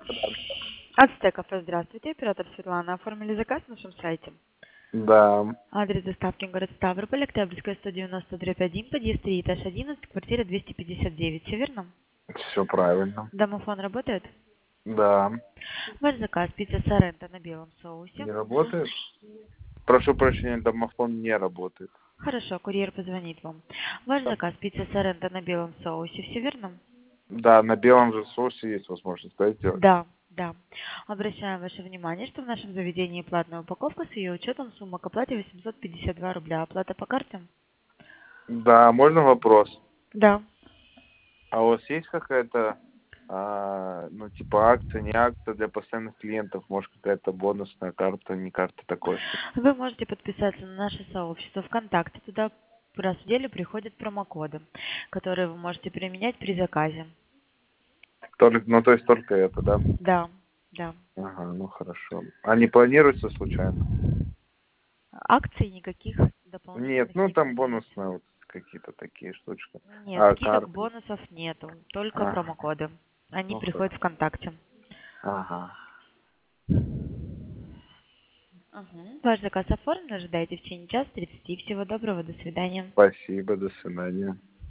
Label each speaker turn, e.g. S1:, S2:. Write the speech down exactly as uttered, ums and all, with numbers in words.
S1: Ацтек кафе, здравствуйте. Оператор Светлана. Оформили заказ на нашем сайте.
S2: Да,
S1: Адрес доставки город Ставрополь, Октябрьская, сто девяносто дробь один, подъезд три, этаж одиннадцать, квартира двести пятьдесят девять. Все верно?
S2: все правильно.
S1: Домофон работает?
S2: Да,
S1: Ваш заказ пицца Соренто на белом соусе.
S2: не работает? Прошу прощения, домофон не работает.
S1: Хорошо, курьер позвонит вам. Ваш
S2: Да,
S1: заказ пицца Соренто на белом соусе. Все верно?
S2: да, на белом же соусе есть возможность, да, сделать?
S1: Да, да. Обращаем ваше внимание, что в нашем заведении платная упаковка с ее учетом сумма к оплате восемьсот пятьдесят два рубля. Оплата по карте?
S2: Да, можно вопрос?
S1: Да.
S2: А у вас есть какая-то, а, ну, типа акция, не акция для постоянных клиентов? Может, какая-то бонусная карта, не карта, такое что-то?
S1: Вы можете подписаться на наше сообщество ВКонтакте. Туда раз в неделю приходят промокоды, которые вы можете применять при заказе.
S2: Только, ну, то есть только это, да?
S1: Да, да.
S2: Ага, ну хорошо. А не планируется случайно?
S1: Акций никаких
S2: Нет,
S1: дополнительных
S2: ну
S1: не
S2: там
S1: планируется.
S2: бонусные вот какие-то такие штучки.
S1: Нет,
S2: А
S1: таких как
S2: карты?
S1: бонусов нету, только
S2: Ага,
S1: промокоды. Они
S2: ну
S1: приходят
S2: хорошо.
S1: ВКонтакте.
S2: Ага.
S1: Угу. Ваш заказ оформлен, ожидайте в течение часа тридцати. Всего доброго, до свидания.
S2: Спасибо, до свидания.